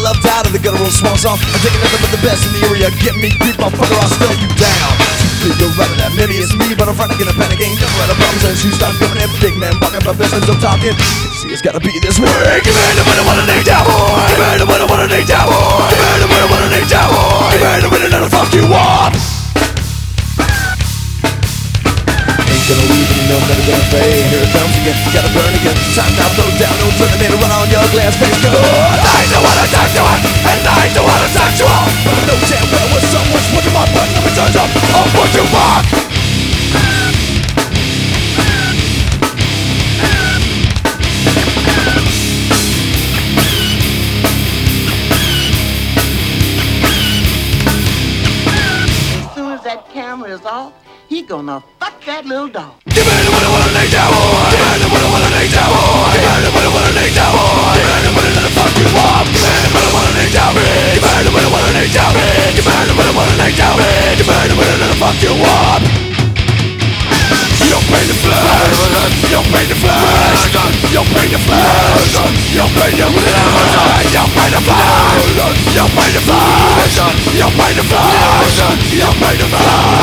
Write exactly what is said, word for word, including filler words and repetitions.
left out of the guttural swan song. I'm taking nothing but the best in the area. Get me beat, motherfucker, I'll slow you down. You're running that, maybe it's me, but I'm fronting in a panic. Ain't never had a problem since you start coming in. Big man, fucking my business, I'm talking. See, it's gotta be this way. Give me the money, wanna name down, boy. Give me the money, wanna name down, boy. Give me the money, wanna name down, boy. Give me the money, that'll fuck you up. Ain't gonna leave and you know I'm never gonna fade. Here it comes again, gotta burn again. Time now, throw down, no turning in, run on your glass face. Good. I know what I talk to it, and I know what I talk to it. But I know damn well what someone's putting my button up and turns up. I'll put you back. As soon as that camera is off, he gonna fuck that little dog. Give me the money, wanna name down, boy. Give me the money, wanna name down, boy. Give me the money, wanna name down, boy. Give me the money, that'll fuck you up. Give me the money, wanna name down, bitch. Give me the money, wanna name down, bitch. Give me the money, wanna name down, bitch. Give me the money, that'll fuck you up. You don't pay the flash. You don't pay the flash. You don't pay the flash. You don't pay the flash. You don't pay the flash. You don't pay the flash. You don't pay the flash. You don't pay the flash.